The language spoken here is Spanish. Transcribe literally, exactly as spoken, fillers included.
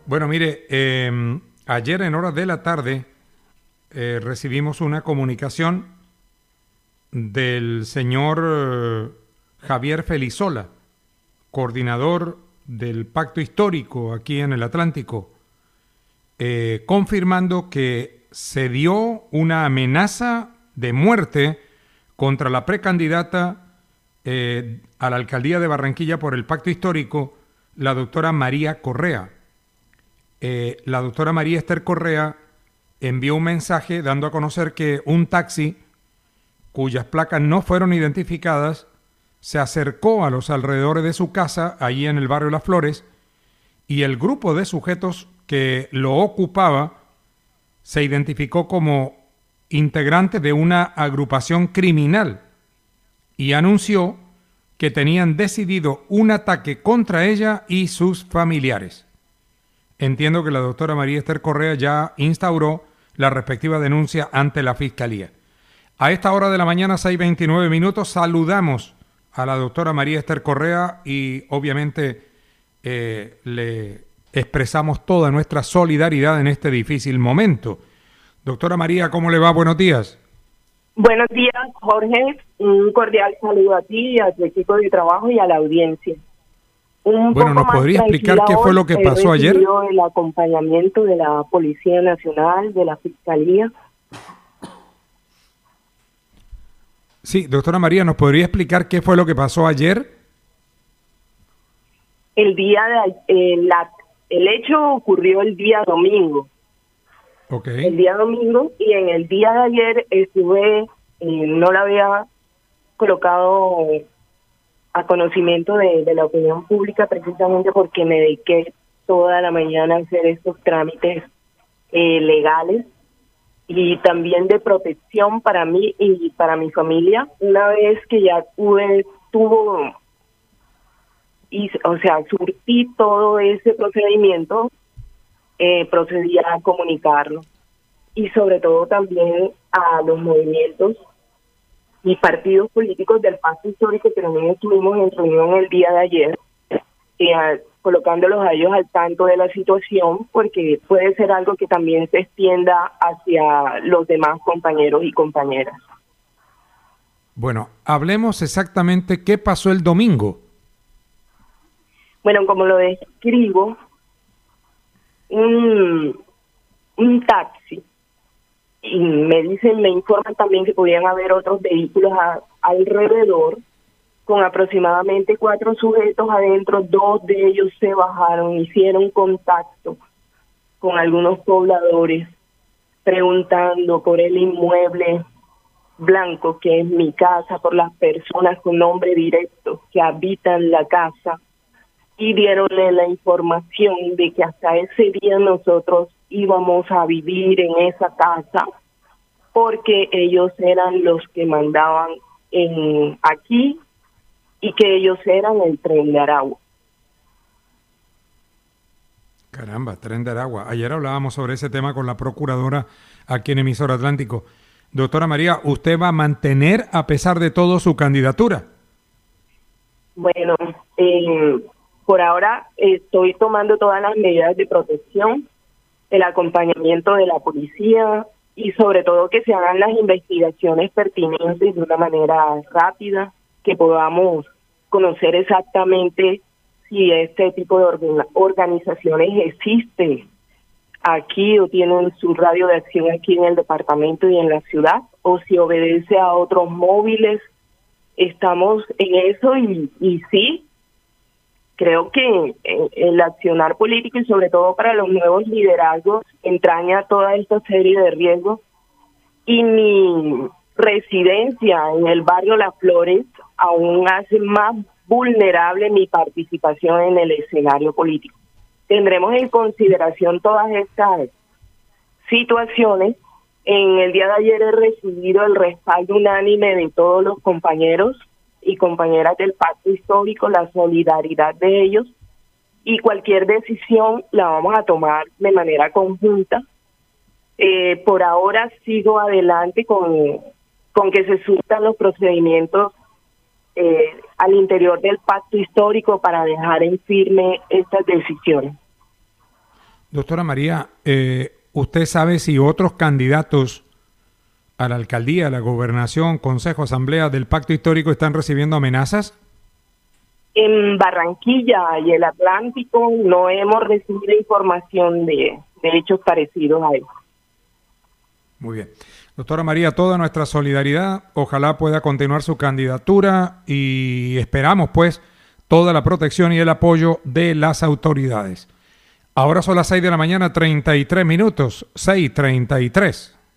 Bueno, mire, eh, ayer en horas de la tarde eh, recibimos una comunicación del señor eh, Javier Felizola, coordinador del Pacto Histórico aquí en el Atlántico, eh, confirmando que se dio una amenaza de muerte contra la precandidata eh, a la alcaldía de Barranquilla por el Pacto Histórico, la doctora María Correa. Eh, la doctora María Esther Correa envió un mensaje dando a conocer que un taxi cuyas placas no fueron identificadas se acercó a los alrededores de su casa, allí en el barrio Las Flores, y el grupo de sujetos que lo ocupaba se identificó como integrante de una agrupación criminal y anunció que tenían decidido un ataque contra ella y sus familiares. Entiendo que la doctora María Esther Correa ya instauró la respectiva denuncia ante la Fiscalía. A esta hora de la mañana, seis veintinueve minutos, saludamos a la doctora María Esther Correa y obviamente eh, le expresamos toda nuestra solidaridad en este difícil momento. Doctora María, ¿cómo le va? Buenos días. Buenos días, Jorge. Un cordial saludo a ti, a tu equipo de trabajo y a la audiencia. Un bueno, ¿nos podría explicar qué fue lo que pasó ayer? El acompañamiento de la Policía Nacional, de la Fiscalía. Sí, doctora María, ¿nos podría explicar qué fue lo que pasó ayer? El día de eh, la, el hecho ocurrió el día domingo. Okay. El día domingo, y en el día de ayer estuve, eh, no la había colocado a conocimiento de, de la opinión pública precisamente porque me dediqué toda la mañana a hacer estos trámites eh, legales y también de protección para mí y para mi familia. Una vez que ya tuve, tuvo, y, o sea, surtí todo ese procedimiento, eh, procedí a comunicarlo. Y sobre todo también a los movimientos y partidos políticos del Pacto Histórico que también estuvimos en reunión el día de ayer, eh, colocándolos a ellos al tanto de la situación, porque puede ser algo que también se extienda hacia los demás compañeros y compañeras. Bueno, hablemos exactamente qué pasó el domingo. Bueno, como lo describo, un, un taxi, y me dicen, me informan también que podían haber otros vehículos a, alrededor, con aproximadamente cuatro sujetos adentro. Dos de ellos se bajaron, hicieron contacto con algunos pobladores, preguntando por el inmueble blanco, que es mi casa, por las personas con nombre directo que habitan la casa, y dieronle la información de que hasta ese día nosotros íbamos a vivir en esa casa porque ellos eran los que mandaban en aquí y que ellos eran el Tren de Aragua. Caramba, Tren de Aragua. Ayer hablábamos sobre ese tema con la procuradora aquí en Emisora Atlántico. Doctora María, ¿usted va a mantener a pesar de todo su candidatura? Bueno, eh, por ahora estoy tomando todas las medidas de protección, el acompañamiento de la policía y sobre todo que se hagan las investigaciones pertinentes de una manera rápida, que podamos conocer exactamente si este tipo de organ- organizaciones existen aquí o tienen su radio de acción aquí en el departamento y en la ciudad, o si obedece a otros móviles. Estamos en eso y, y sí, creo que el accionar político y sobre todo para los nuevos liderazgos entraña toda esta serie de riesgos, y mi residencia en el barrio Las Flores aún hace más vulnerable mi participación en el escenario político. Tendremos en consideración todas estas situaciones. En el día de ayer he recibido el respaldo unánime de todos los compañeros y compañeras del Pacto Histórico, la solidaridad de ellos, y cualquier decisión la vamos a tomar de manera conjunta. Eh, por ahora sigo adelante con, con que se surtan los procedimientos eh, al interior del Pacto Histórico para dejar en firme estas decisiones. Doctora María, eh, ¿usted sabe si otros candidatos a la alcaldía, a la gobernación, consejo, asamblea del pacto histórico están recibiendo amenazas? En Barranquilla y el Atlántico no hemos recibido información de, de hechos parecidos a eso. Muy bien. Doctora María, toda nuestra solidaridad, ojalá pueda continuar su candidatura y esperamos pues toda la protección y el apoyo de las autoridades. Ahora son las seis de la mañana, treinta y tres minutos, seis treinta y tres.